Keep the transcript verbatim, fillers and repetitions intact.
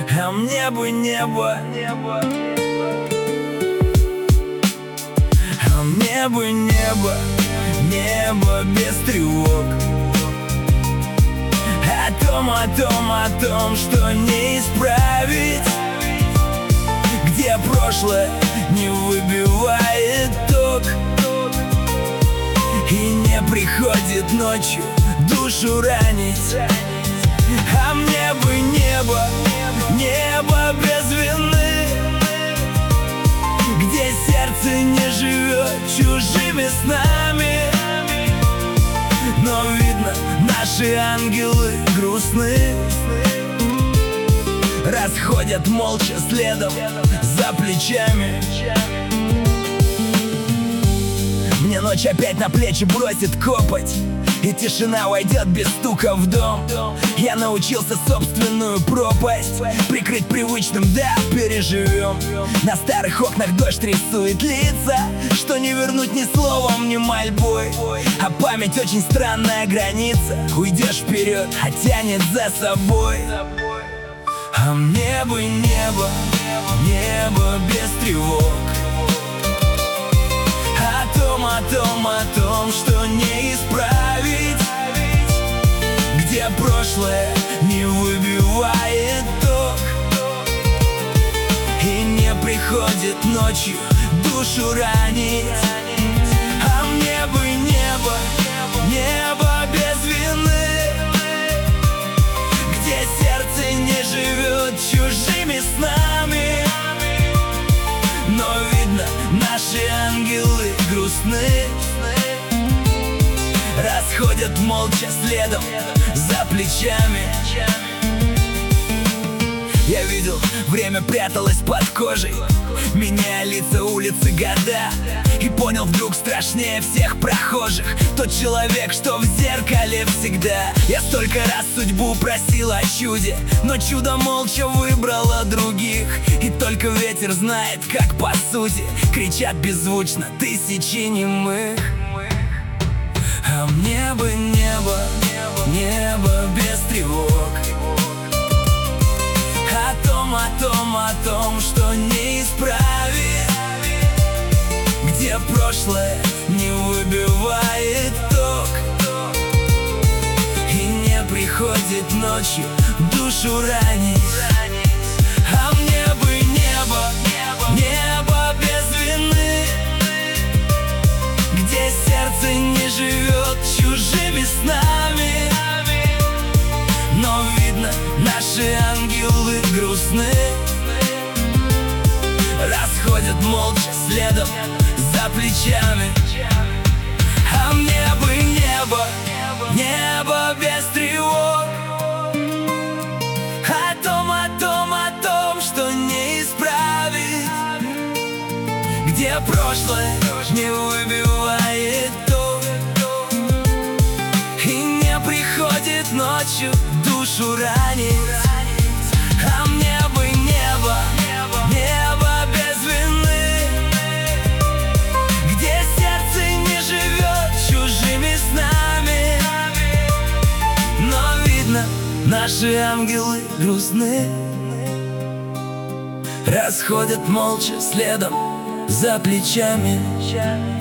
А мне бы небо, а мне бы небо, небо без тревог. О том, о том, о том, что не исправить, где прошлое не выбивает ток и не приходит ночью душу ранить. А мне бы небо, небо без вины, где сердце не живет чужими снами. Но видно, наши ангелы грустны, расходят молча следом за плечами. Мне ночь опять на плечи бросит копоть, и тишина войдет без стука в дом. Я научился собственную пропасть прикрыть привычным, да, переживем. На старых окнах дождь рисует лица, что не вернуть ни словом, ни мольбой. А память очень странная граница, уйдешь вперед, а тянет за собой. А мне бы небо, небо без тревог. О том, о том, о том, что не исправить, где прошлое не выбивает ток и не приходит ночью душу ранить. А мне бы небо, небо без вины, где сердце не живет чужими снами. Но видно, наши ангелы грустны, расходят молча следом за плечами. Я видел, время пряталось под кожей, меняя лица, улицы, года. И понял вдруг, страшнее всех прохожих тот человек, что в зеркале всегда. Я столько раз судьбу просил о чуде, но чудо молча выбрало других. И только ветер знает, как по сути кричат беззвучно тысячи немых. А мне бы небо, небо без тревог. О том, о том, о том, что не исправить, где прошлое не выбивает ток и не приходит ночью душу ранить. А мне бы небо, небо без вины, где сердце не живет чужими снами. Но видно, наши ангелы грустны, расходят молча следом за плечами. А мне бы небо, небо без тревог. О том, о том, о том, что не исправить, где прошлое не выбивает ток и не приходит ночью душу ранить. А мне бы небо, небо без вины, где сердце не живет чужими снами. Но видно, наши ангелы грустны, расходят молча следом за плечами.